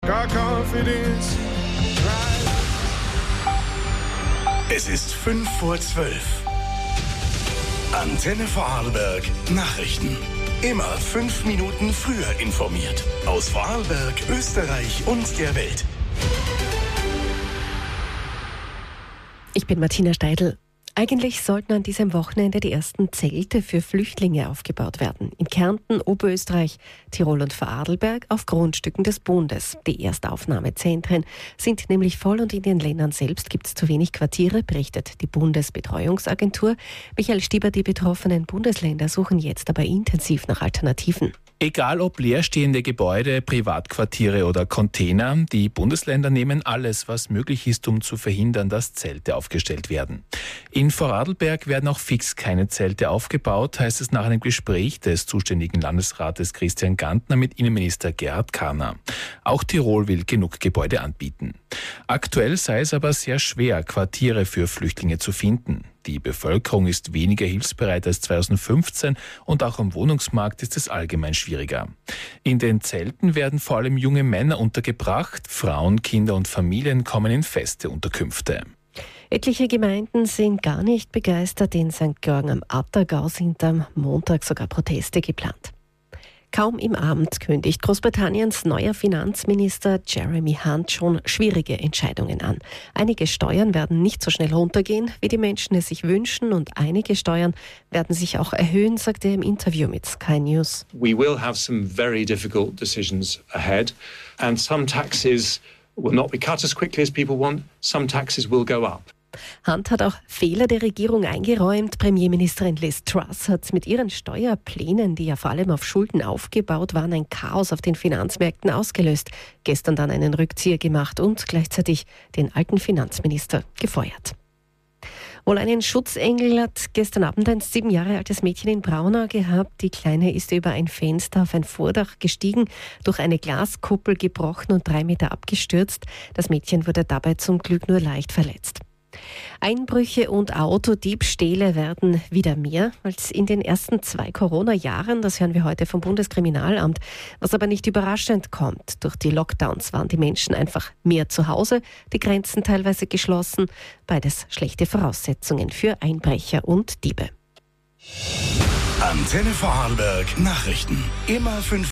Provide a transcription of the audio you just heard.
Got confidence. Es ist 5:12 Uhr. Antenne Vorarlberg Nachrichten. Immer 5 Minuten früher informiert. Aus Vorarlberg, Österreich und der Welt. Ich bin Martina Steidl. Eigentlich sollten an diesem Wochenende die ersten Zelte für Flüchtlinge aufgebaut werden. In Kärnten, Oberösterreich, Tirol und Vorarlberg auf Grundstücken des Bundes. Die Erstaufnahmezentren sind nämlich voll und in den Ländern selbst gibt es zu wenig Quartiere, berichtet die Bundesbetreuungsagentur. Michael Stieber, die betroffenen Bundesländer suchen jetzt aber intensiv nach Alternativen. Egal ob leerstehende Gebäude, Privatquartiere oder Container, die Bundesländer nehmen alles, was möglich ist, um zu verhindern, dass Zelte aufgestellt werden. In Vorarlberg werden auch fix keine Zelte aufgebaut, heißt es nach einem Gespräch des zuständigen Landesrates Christian Gantner mit Innenminister Gerhard Karner. Auch Tirol will genug Gebäude anbieten. Aktuell sei es aber sehr schwer, Quartiere für Flüchtlinge zu finden. Die Bevölkerung ist weniger hilfsbereit als 2015 und auch am Wohnungsmarkt ist es allgemein schwieriger. In den Zelten werden vor allem junge Männer untergebracht, Frauen, Kinder und Familien kommen in feste Unterkünfte. Etliche Gemeinden sind gar nicht begeistert. In St. Georgen am Attergau sind am Montag sogar Proteste geplant. Kaum im Abend kündigt Großbritanniens neuer Finanzminister Jeremy Hunt schon schwierige Entscheidungen an. Einige Steuern werden nicht so schnell runtergehen, wie die Menschen es sich wünschen, und einige Steuern werden sich auch erhöhen, sagt er im Interview mit Sky News. We will have some very difficult decisions ahead, and some taxes will not be cut as quickly as people want. Some taxes will go up. Hunt hat auch Fehler der Regierung eingeräumt. Premierministerin Liz Truss hat mit ihren Steuerplänen, die ja vor allem auf Schulden aufgebaut waren, ein Chaos auf den Finanzmärkten ausgelöst. Gestern dann einen Rückzieher gemacht und gleichzeitig den alten Finanzminister gefeuert. Wohl einen Schutzengel hat gestern Abend ein 7 Jahre altes Mädchen in Braunau gehabt. Die Kleine ist über ein Fenster auf ein Vordach gestiegen, durch eine Glaskuppel gebrochen und 3 Meter abgestürzt. Das Mädchen wurde dabei zum Glück nur leicht verletzt. Einbrüche und Autodiebstähle werden wieder mehr als in den ersten 2 Corona-Jahren. Das hören wir heute vom Bundeskriminalamt. Was aber nicht überraschend kommt. Durch die Lockdowns waren die Menschen einfach mehr zu Hause, die Grenzen teilweise geschlossen. Beides schlechte Voraussetzungen für Einbrecher und Diebe. Antenne Vorarlberg Nachrichten. Immer 5